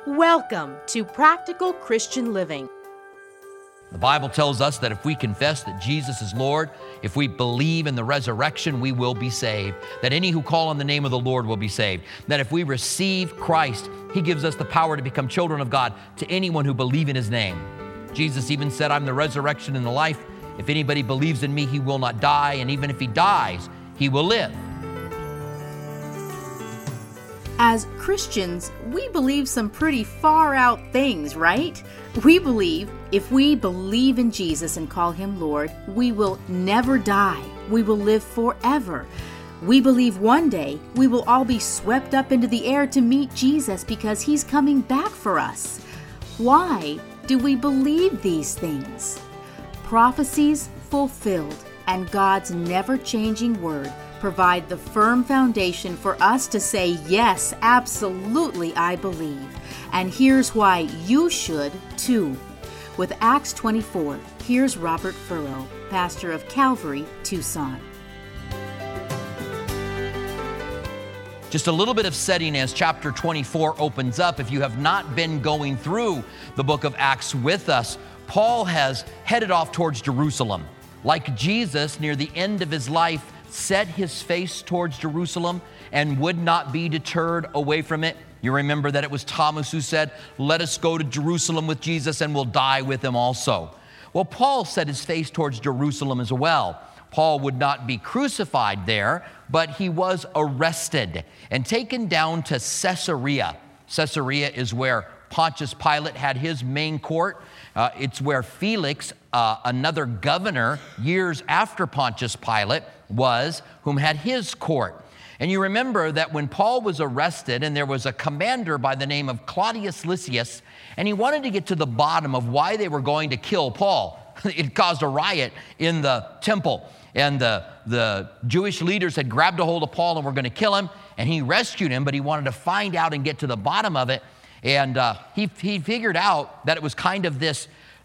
Welcome to Practical Christian Living. The Bible tells us that if we confess that Jesus is Lord, if we believe in the resurrection, we will be saved. That any who call on the name of the Lord will be saved. That if we receive Christ, He gives us the power to become children of God to anyone who believes in His name. Jesus even said, I'm the resurrection and the life. If anybody believes in me, he will not die. And even if he dies, he will live. As Christians, we believe some pretty far out things, right? We believe if we believe in Jesus and call Him Lord, we will never die. We will live forever. We believe one day we will all be swept up into the air to meet Jesus because He's coming back for us. Why do we believe these things? Prophecies fulfilled and God's never-changing word provide the firm foundation for us to say, yes, absolutely, I believe. And here's why you should too. With Acts 24, here's Robert Furrow, pastor of Calvary, Tucson. Just a little bit of setting as chapter 24 opens up. If you have not been going through the book of Acts with us, Paul has headed off towards Jerusalem. Like Jesus, near the end of his life, set his face towards Jerusalem and would not be deterred away from it. You remember that it was Thomas who said, let us go to Jerusalem with Jesus and we'll die with him also. Well, Paul set his face towards Jerusalem as well. Paul would not be crucified there, but he was arrested and taken down to Caesarea. Caesarea is where Pontius Pilate had his main court. It's where Felix, another governor, years after Pontius Pilate was, whom had his court. And you remember that when Paul was arrested, and there was a commander by the name of Claudius Lysias, and he wanted to get to the bottom of why they were going to kill Paul. It caused a riot in the temple, and the Jewish leaders had grabbed a hold of Paul and were going to kill him, and he rescued him, but he wanted to find out and get to the bottom of it. And he figured out that it was kind of this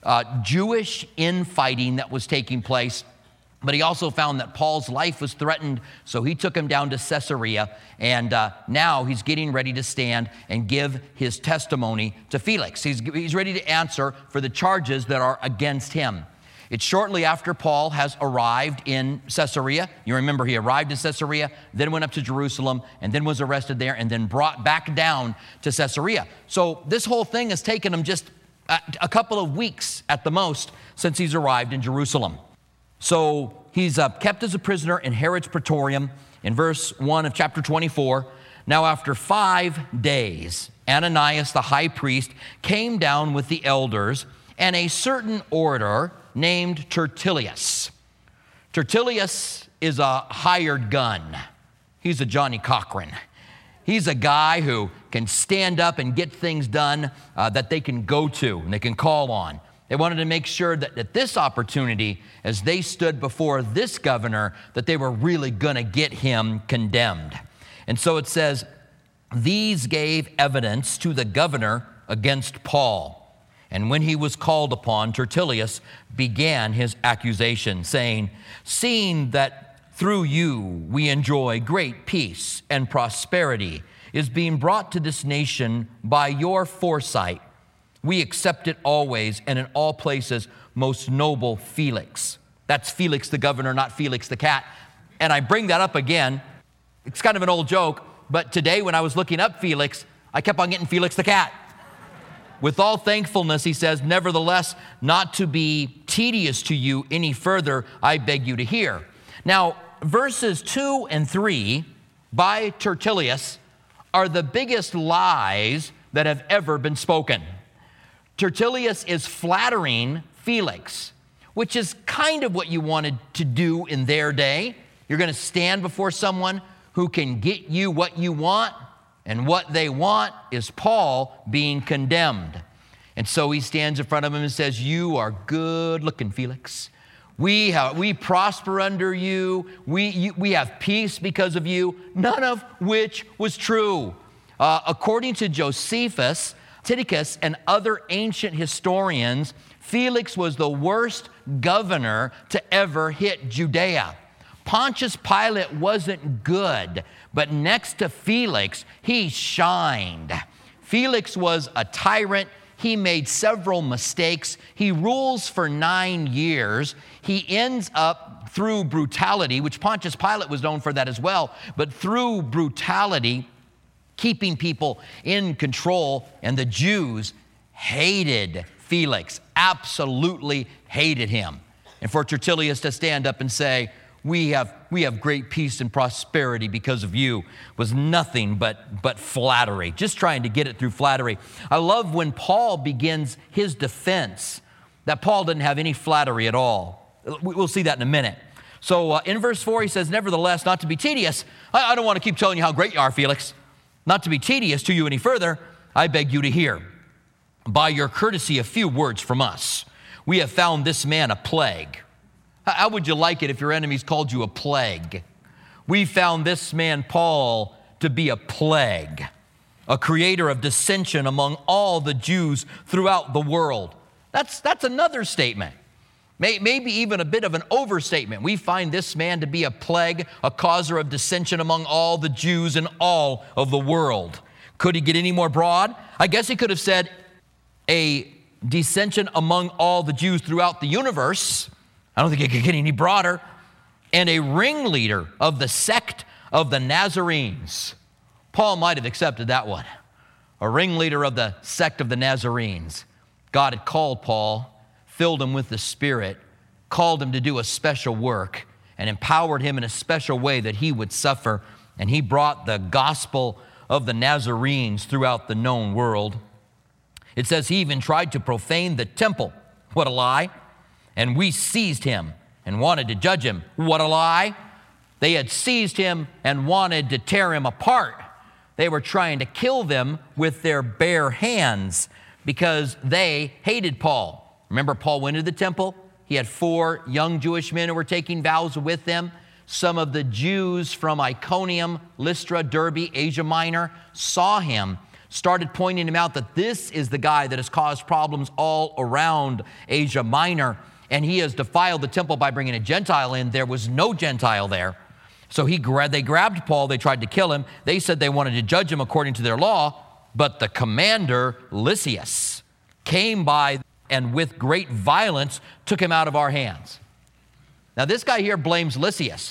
Jewish infighting that was taking place. But he also found that Paul's life was threatened, so he took him down to Caesarea. And now he's getting ready to stand and give his testimony to Felix. He's ready to answer for the charges that are against him. It's shortly after Paul has arrived in Caesarea. You remember he arrived in Caesarea, then went up to Jerusalem, and then was arrested there, and then brought back down to Caesarea. So this whole thing has taken him just a couple of weeks at the most since he's arrived in Jerusalem. So he's kept as a prisoner in Herod's praetorium in verse 1 of chapter 24. Now after 5 days, Ananias the high priest came down with the elders and a certain orator named Tertullus. Tertullus is a hired gun. He's a Johnny Cochran. He's a guy who can stand up and get things done that they can go to and they can call on. They wanted to make sure that at this opportunity, as they stood before this governor, that they were really going to get him condemned. And so it says, these gave evidence to the governor against Paul. And when he was called upon, Tertullus began his accusation, saying, seeing that through you we enjoy great peace and prosperity is being brought to this nation by your foresight, we accept it always and in all places, most noble Felix. That's Felix the governor, not Felix the cat. And I bring that up again. It's kind of an old joke, but today when I was looking up Felix, I kept on getting Felix the cat. With all thankfulness, he says, nevertheless, not to be tedious to you any further, I beg you to hear. Now, verses 2 and 3 by Tertullus are the biggest lies that have ever been spoken. Tertullus is flattering Felix, which is kind of what you wanted to do in their day. You're going to stand before someone who can get you what you want, and what they want is Paul being condemned. And so he stands in front of him and says, you are good looking, Felix. We prosper under you. We have peace because of you, none of which was true. According to Josephus, Titicus, and other ancient historians, Felix was the worst governor to ever hit Judea. Pontius Pilate wasn't good, but next to Felix, he shined. Felix was a tyrant. He made several mistakes. He rules for 9 years. He ends up through brutality, which Pontius Pilate was known for that as well, but through brutality, keeping people in control. And the Jews hated Felix, absolutely hated him. And for Tertullius to stand up and say, we have great peace and prosperity because of you, was nothing but flattery, just trying to get it through flattery. I love when Paul begins his defense, that Paul didn't have any flattery at all. We'll see that in a minute. So in verse 4, he says, nevertheless, not to be tedious, I don't want to keep telling you how great you are, Felix. Not to be tedious to you any further, I beg you to hear, by your courtesy, a few words from us. We have found this man a plague. How would you like it if your enemies called you a plague? We found this man, Paul, to be a plague, a creator of dissension among all the Jews throughout the world. That's another statement, maybe even a bit of an overstatement. We find this man to be a plague, a causer of dissension among all the Jews in all of the world. Could he get any more broad? I guess he could have said a dissension among all the Jews throughout the universe. I don't think it could get any broader. And a ringleader of the sect of the Nazarenes. Paul might have accepted that one. A ringleader of the sect of the Nazarenes. God had called Paul, filled him with the Spirit, called him to do a special work, and empowered him in a special way that he would suffer. And he brought the gospel of the Nazarenes throughout the known world. It says he even tried to profane the temple. What a lie. And we seized him and wanted to judge him. What a lie. They had seized him and wanted to tear him apart. They were trying to kill them with their bare hands because they hated Paul. Remember, Paul went to the temple. He had 4 young Jewish men who were taking vows with them. Some of the Jews from Iconium, Lystra, Derbe, Asia Minor saw him, started pointing him out that this is the guy that has caused problems all around Asia Minor. And he has defiled the temple by bringing a Gentile in. There was no Gentile there. So they grabbed Paul. They tried to kill him. They said they wanted to judge him according to their law. But the commander, Lysias, came by and with great violence took him out of our hands. Now this guy here blames Lysias.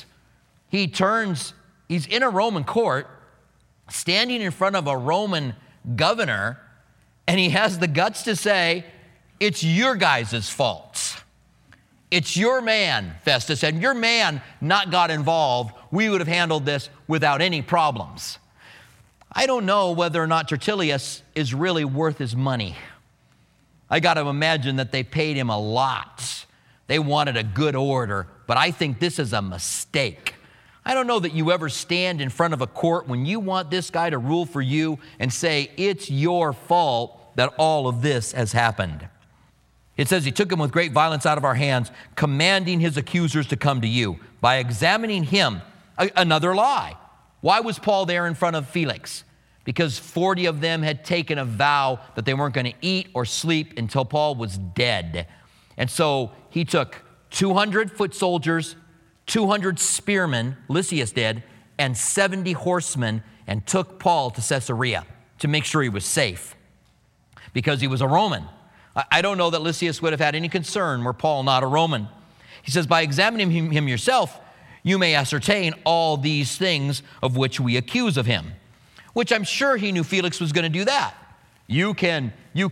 He's in a Roman court, standing in front of a Roman governor, and he has the guts to say, it's your guys' fault. It's your man, Festus, and your man not got involved. We would have handled this without any problems. I don't know whether or not Tertullius is really worth his money. I got to imagine that they paid him a lot. They wanted a good order, but I think this is a mistake. I don't know that you ever stand in front of a court when you want this guy to rule for you and say, it's your fault that all of this has happened. It says he took him with great violence out of our hands, commanding his accusers to come to you. By examining him, another lie. Why was Paul there in front of Felix? Because 40 of them had taken a vow that they weren't going to eat or sleep until Paul was dead. And so he took 200 foot soldiers, 200 spearmen, Lysias did, and 70 horsemen, and took Paul to Caesarea to make sure he was safe because he was a Roman. I don't know that Lysias would have had any concern were Paul not a Roman. He says, by examining him yourself, you may ascertain all these things of which we accuse of him. Which I'm sure he knew Felix was going to do that. You can,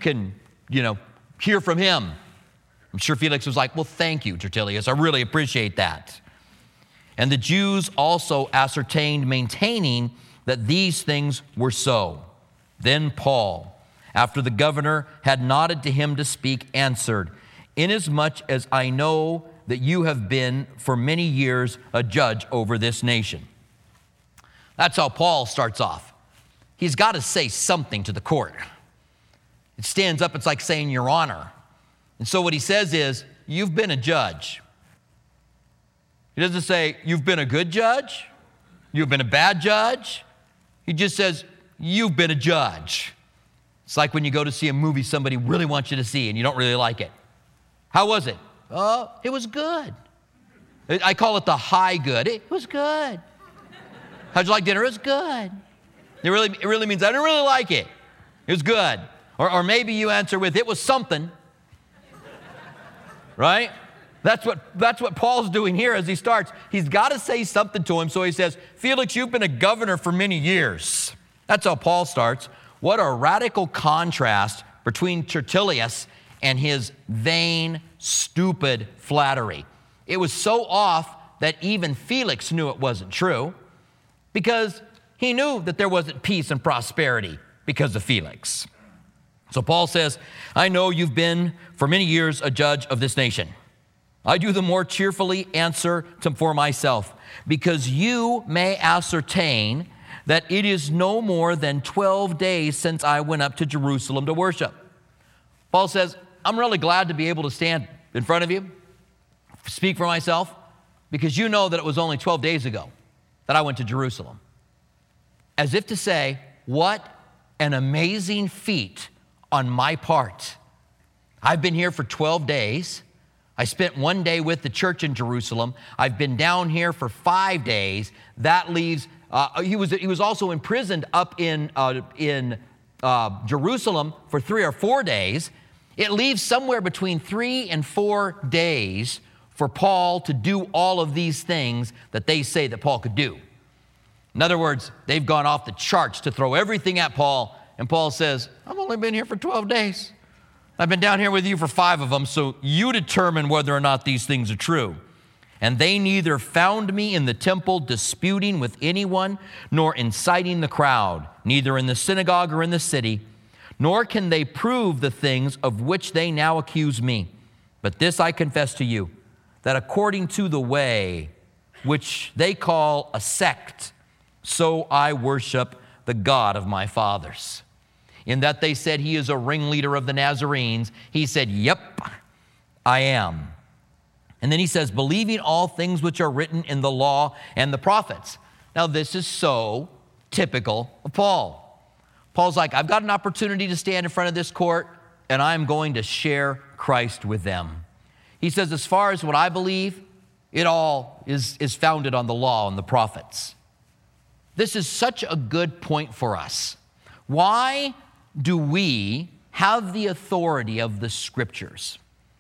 hear from him. I'm sure Felix was like, well, thank you, Tertullius. I really appreciate that. And the Jews also ascertained, maintaining that these things were so. Then Paul, after the governor had nodded to him to speak, answered, inasmuch as I know that you have been for many years a judge over this nation. That's how Paul starts off. He's got to say something to the court. It stands up, it's like saying, Your Honor. And so what he says is, you've been a judge. He doesn't say, you've been a good judge, you've been a bad judge. He just says, you've been a judge. It's like when you go to see a movie somebody really wants you to see and you don't really like it. How was it? Oh, it was good. I call it the high good. It was good. How'd you like dinner? It was good. It really means I didn't really like it. It was good. Or maybe you answer with, it was something. Right? That's what Paul's doing here as he starts. He's got to say something to him, so he says, Felix, you've been a governor for many years. That's how Paul starts. What a radical contrast between Tertullius and his vain, stupid flattery. It was so off that even Felix knew it wasn't true, because he knew that there wasn't peace and prosperity because of Felix. So Paul says, I know you've been for many years a judge of this nation. I do the more cheerfully answer for myself, because you may ascertain that it is no more than 12 days since I went up to Jerusalem to worship. Paul says, I'm really glad to be able to stand in front of you, speak for myself, because you know that it was only 12 days ago that I went to Jerusalem. As if to say, what an amazing feat on my part. I've been here for 12 days. I spent one day with the church in Jerusalem. I've been down here for 5 days. That leaves, he was also imprisoned up in Jerusalem for 3 or 4 days. It leaves somewhere between 3 and 4 days for Paul to do all of these things that they say that Paul could do. In other words, they've gone off the charts to throw everything at Paul, and Paul says, I've only been here for 12 days. I've been down here with you for 5 of them, so you determine whether or not these things are true. And they neither found me in the temple disputing with anyone, nor inciting the crowd, neither in the synagogue or in the city, nor can they prove the things of which they now accuse me. But this I confess to you, that according to the way which they call a sect, so I worship the God of my fathers. In that they said he is a ringleader of the Nazarenes, he said, yep, I am. And then he says, believing all things which are written in the law and the prophets. Now this is so typical of Paul. Paul's like, I've got an opportunity to stand in front of this court, and I'm going to share Christ with them. He says, as far as what I believe, it all is founded on the law and the prophets. This is such a good point for us. Why do we have the authority of the Scriptures?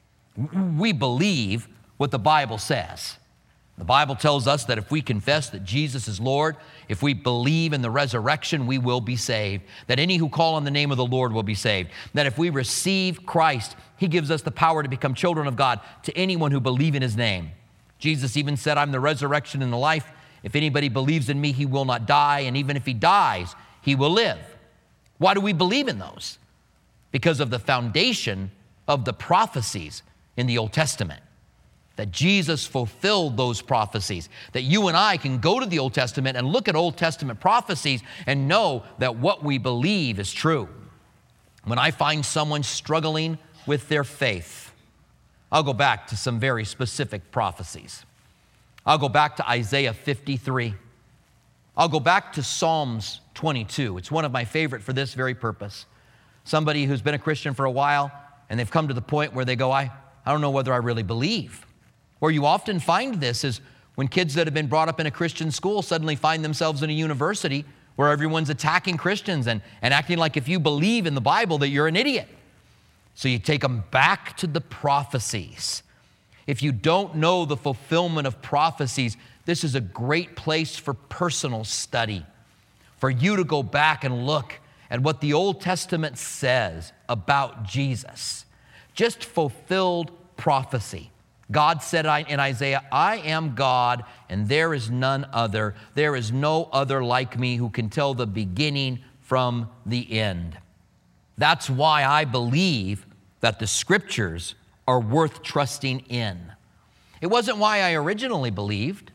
We believe what the Bible says. The Bible tells us that if we confess that Jesus is Lord, if we believe in the resurrection, we will be saved. That any who call on the name of the Lord will be saved. That if we receive Christ, he gives us the power to become children of God to anyone who believes in his name. Jesus even said, I'm the resurrection and the life. If anybody believes in me, he will not die. And even if he dies, he will live. Why do we believe in those? Because of the foundation of the prophecies in the Old Testament. That Jesus fulfilled those prophecies. That you and I can go to the Old Testament and look at Old Testament prophecies and know that what we believe is true. When I find someone struggling with their faith, I'll go back to some very specific prophecies. I'll go back to Isaiah 53. I'll go back to Psalms 22. It's one of my favorite for this very purpose. Somebody who's been a Christian for a while, and they've come to the point where they go, I don't know whether I really believe. Where you often find this is when kids that have been brought up in a Christian school suddenly find themselves in a university where everyone's attacking Christians and acting like if you believe in the Bible that you're an idiot. So you take them back to the prophecies. If you don't know the fulfillment of prophecies, this is a great place for personal study, for you to go back and look at what the Old Testament says about Jesus. Just fulfilled prophecy. God said in Isaiah, I am God and there is none other. There is no other like me who can tell the beginning from the end. That's why I believe that the Scriptures are worth trusting in. It wasn't why I originally believed.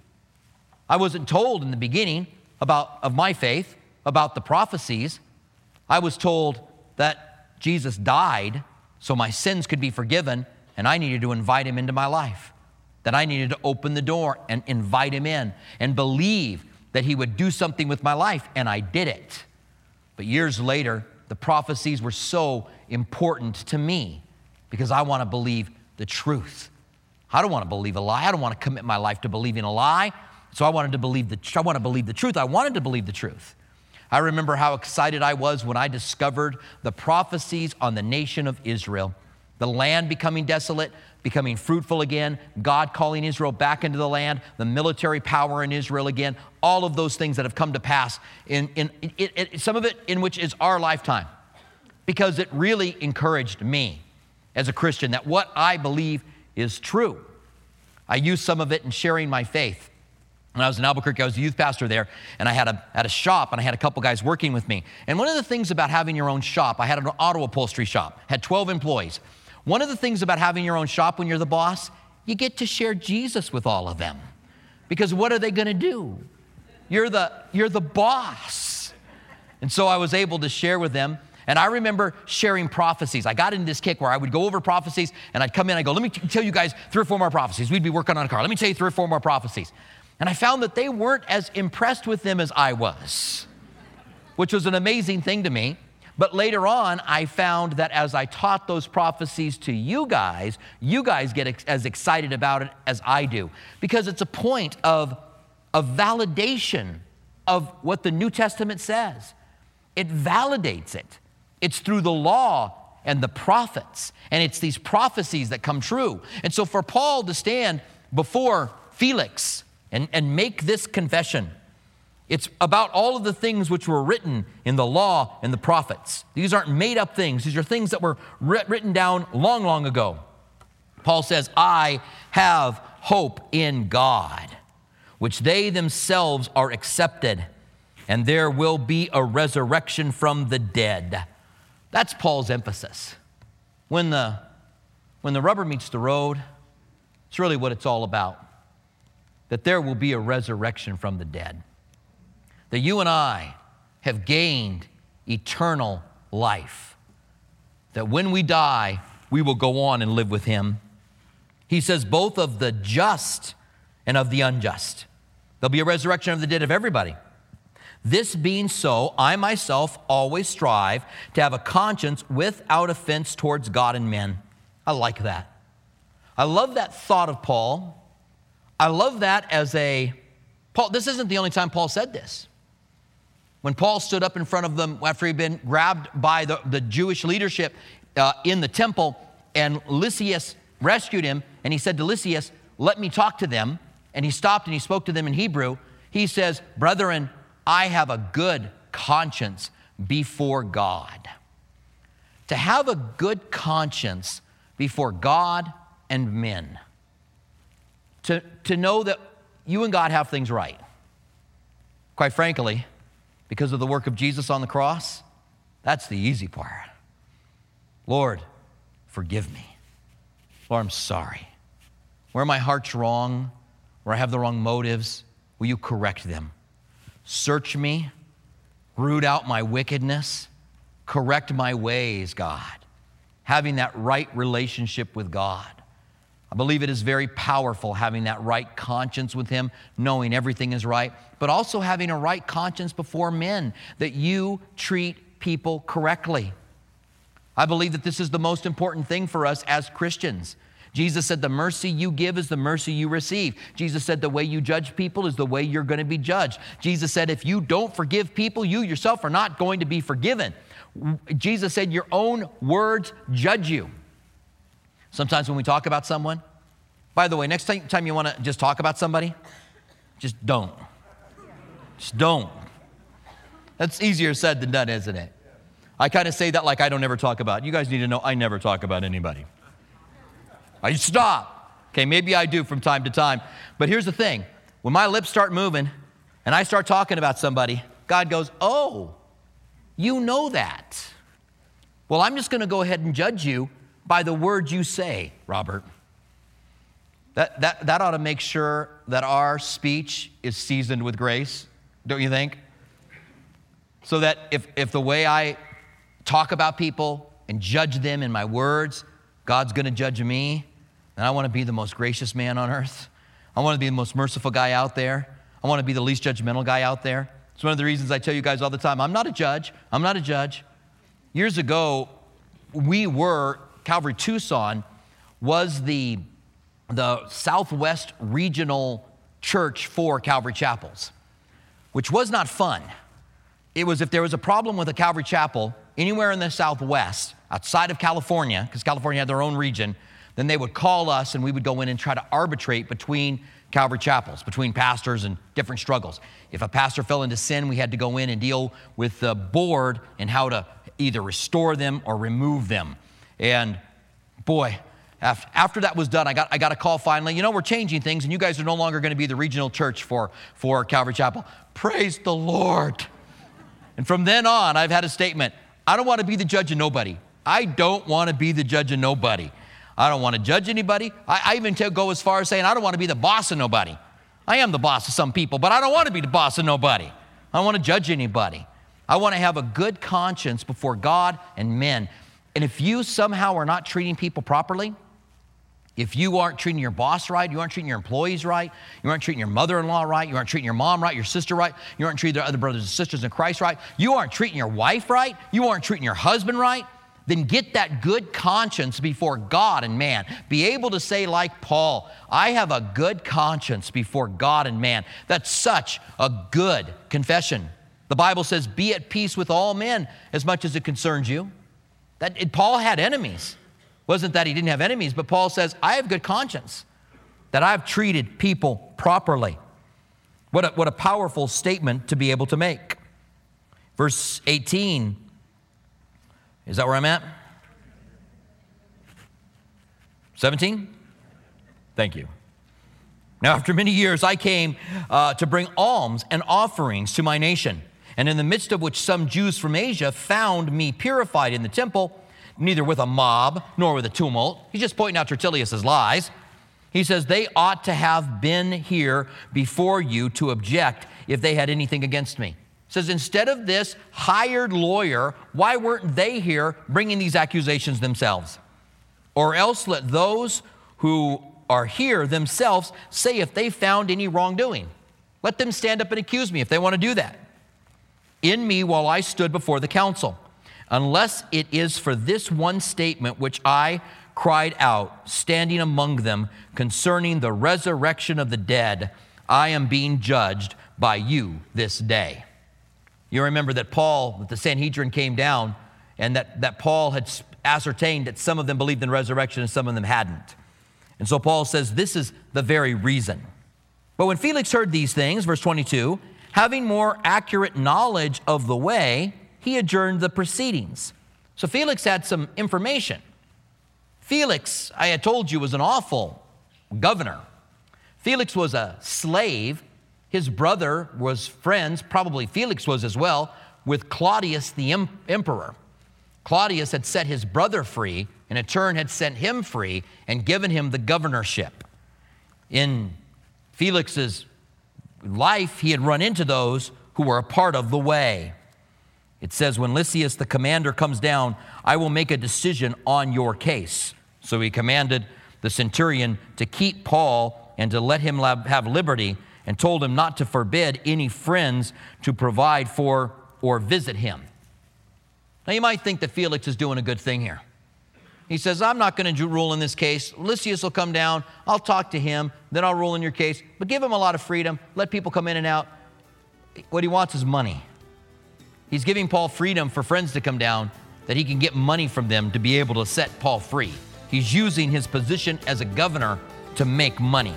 I wasn't told in the beginning of my faith about the prophecies. I was told that Jesus died so my sins could be forgiven, and I needed to invite him into my life. That I needed to open the door and invite him in and believe that he would do something with my life, and I did it. But years later, the prophecies were so important to me because I want to believe the truth. I don't want to believe a lie. I don't want to commit my life to believing a lie. So I wanted to believe the truth. I wanted to believe the truth. I remember how excited I was when I discovered the prophecies on the nation of Israel. The land becoming desolate, becoming fruitful again, God calling Israel back into the land, the military power in Israel again, all of those things that have come to pass, in some of it in which is our lifetime, because it really encouraged me as a Christian that what I believe is true. I used some of it in sharing my faith. When I was in Albuquerque, I was a youth pastor there, and I had a shop, and I had a couple guys working with me. And one of the things about having your own shop, I had an auto upholstery shop, had 12 employees. One of the things about having your own shop when you're the boss, you get to share Jesus with all of them. Because what are they going to do? You're the boss. And so I was able to share with them. And I remember sharing prophecies. I got into this kick where I would go over prophecies, and I'd come in and I'd go, let me tell you guys 3 or 4 more prophecies. We'd be working on a car. Let me tell you 3 or 4 more prophecies. And I found that they weren't as impressed with them as I was, which was an amazing thing to me. But later on, I found that as I taught those prophecies to you guys get as excited about it as I do, because it's a point of validation of what the New Testament says. It validates it. It's through the law and the prophets, and it's these prophecies that come true. And so for Paul to stand before Felix and make this confession, it's about all of the things which were written in the law and the prophets. These aren't made up things. These are things that were written down long, long ago. Paul says, I have hope in God, which they themselves are accepted, and there will be a resurrection from the dead. That's Paul's emphasis. When the rubber meets the road, it's really what it's all about. That there will be a resurrection from the dead. That you and I have gained eternal life. That when we die, we will go on and live with him. He says both of the just and of the unjust. There'll be a resurrection of the dead of everybody. This being so, I myself always strive to have a conscience without offense towards God and men. I like that. I love that thought of Paul. I love that as Paul, this isn't the only time Paul said this. When Paul stood up in front of them after he'd been grabbed by the Jewish leadership in the temple, and Lysias rescued him, and he said to Lysias, let me talk to them. And he stopped and he spoke to them in Hebrew. He says, brethren, I have a good conscience before God. To have a good conscience before God and men. To know that you and God have things right. Quite frankly, because of the work of Jesus on the cross, that's the easy part. Lord, forgive me. Lord, I'm sorry. Where my heart's wrong, where I have the wrong motives, will you correct them? Search me, root out my wickedness, correct my ways, God. Having that right relationship with God. I believe it is very powerful having that right conscience with him, knowing everything is right, but also having a right conscience before men, that you treat people correctly. I believe that this is the most important thing for us as Christians. Jesus said the mercy you give is the mercy you receive. Jesus said the way you judge people is the way you're going to be judged. Jesus said if you don't forgive people, you yourself are not going to be forgiven. Jesus said your own words judge you. Sometimes when we talk about someone, by the way, next time you want to just talk about somebody, just don't. Just don't. That's easier said than done, isn't it? I kind of say that like I don't ever talk about. You guys need to know I never talk about anybody. I stop. Okay, maybe I do from time to time. But here's the thing. When my lips start moving and I start talking about somebody, God goes, oh, you know that. Well, I'm just going to go ahead and judge you by the words you say, Robert. That ought to make sure that our speech is seasoned with grace, don't you think? So that if the way I talk about people and judge them in my words, God's going to judge me, and I want to be the most gracious man on earth. I want to be the most merciful guy out there. I want to be the least judgmental guy out there. It's one of the reasons I tell you guys all the time, I'm not a judge. I'm not a judge. Years ago, Calvary Tucson was the Southwest Regional Church for Calvary Chapels, which was not fun. It was if there was a problem with a Calvary Chapel anywhere in the Southwest, outside of California, because California had their own region, then they would call us and we would go in and try to arbitrate between Calvary Chapels, between pastors and different struggles. If a pastor fell into sin, we had to go in and deal with the board and how to either restore them or remove them. And boy, after that was done, I got a call finally. We're changing things, and you guys are no longer going to be the regional church for Calvary Chapel. Praise the Lord. And from then on, I've had a statement. I don't want to be the judge of nobody. I don't want to be the judge of nobody. I don't want to judge anybody. I even go as far as saying I don't want to be the boss of nobody. I am the boss of some people, but I don't want to be the boss of nobody. I don't want to judge anybody. I want to have a good conscience before God and men. And if you somehow are not treating people properly, if you aren't treating your boss right, you aren't treating your employees right, you aren't treating your mother-in-law right, you aren't treating your mom right, your sister right, you aren't treating their other brothers and sisters in Christ right, you aren't treating your wife right, you aren't treating your husband right, then get that good conscience before God and man. Be able to say like Paul, I have a good conscience before God and man. That's such a good confession. The Bible says, be at peace with all men as much as it concerns you. Paul had enemies. Wasn't that he didn't have enemies, but Paul says, I have good conscience, that I've treated people properly. What a powerful statement to be able to make. Verse 18, is that where I'm at? 17? Thank you. Now, after many years, I came to bring alms and offerings to my nation, and in the midst of which some Jews from Asia found me purified in the temple, neither with a mob nor with a tumult. He's just pointing out Tertullius' lies. He says, they ought to have been here before you to object if they had anything against me. He says, instead of this hired lawyer, why weren't they here bringing these accusations themselves? Or else let those who are here themselves say if they found any wrongdoing. Let them stand up and accuse me if they want to do that. In me while I stood before the council. Unless it is for this one statement which I cried out, standing among them, concerning the resurrection of the dead, I am being judged by you this day. You remember that the Sanhedrin came down, and that Paul had ascertained that some of them believed in resurrection and some of them hadn't. And so Paul says this is the very reason. But when Felix heard these things, verse 22, having more accurate knowledge of the way, he adjourned the proceedings. So Felix had some information. Felix, I had told you, was an awful governor. Felix was a slave. His brother was friends, probably Felix was as well, with Claudius the emperor. Claudius had set his brother free, and in turn had sent him free and given him the governorship. In Felix's life, he had run into those who were a part of the way. It says, when Lysias the commander comes down, I will make a decision on your case. So he commanded the centurion to keep Paul and to let him have liberty, and told him not to forbid any friends to provide for or visit him. Now you might think that Felix is doing a good thing here. He says, I'm not going to rule in this case. Lysias will come down. I'll talk to him. Then I'll rule in your case. But give him a lot of freedom. Let people come in and out. What he wants is money. He's giving Paul freedom for friends to come down, that he can get money from them to be able to set Paul free. He's using his position as a governor to make money.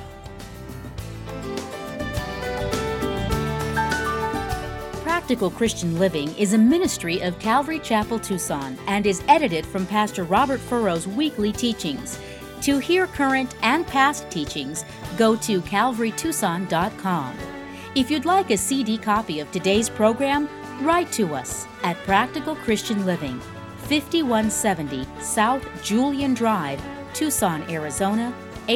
Practical Christian Living is a ministry of Calvary Chapel, Tucson, and is edited from Pastor Robert Furrow's weekly teachings. To hear current and past teachings, go to calvarytucson.com. If you'd like a CD copy of today's program, write to us at Practical Christian Living, 5170 South Julian Drive, Tucson, Arizona,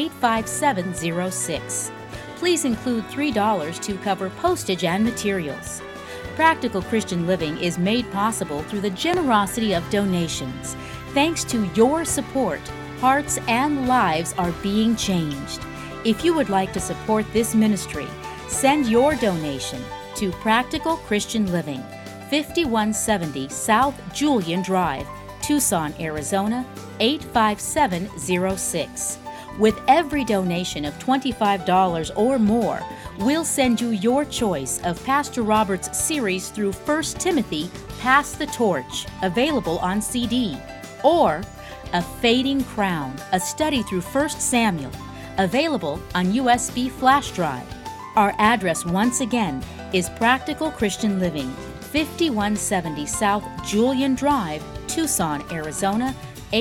85706. Please include $3 to cover postage and materials. Practical Christian Living is made possible through the generosity of donations. Thanks to your support, hearts and lives are being changed. If you would like to support this ministry, send your donation to Practical Christian Living, 5170 South Julian Drive, Tucson, Arizona, 85706. With every donation of $25 or more, we'll send you your choice of Pastor Robert's series through 1 Timothy, Pass the Torch, available on CD, or A Fading Crown, a study through 1 Samuel, available on USB flash drive. Our address once again is Practical Christian Living, 5170 South Julian Drive, Tucson, Arizona,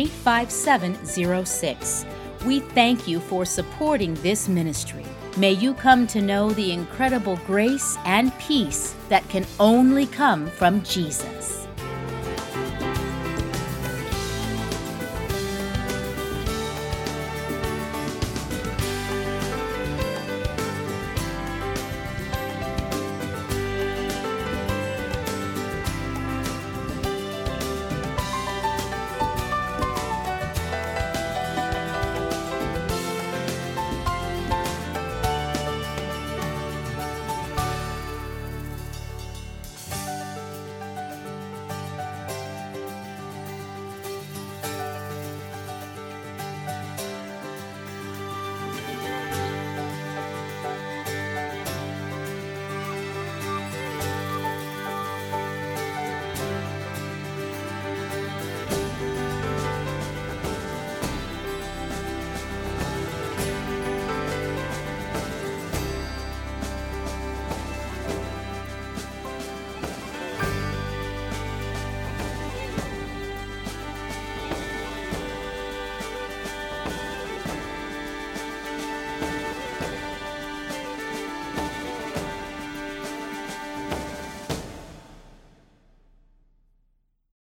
85706. We thank you for supporting this ministry. May you come to know the incredible grace and peace that can only come from Jesus.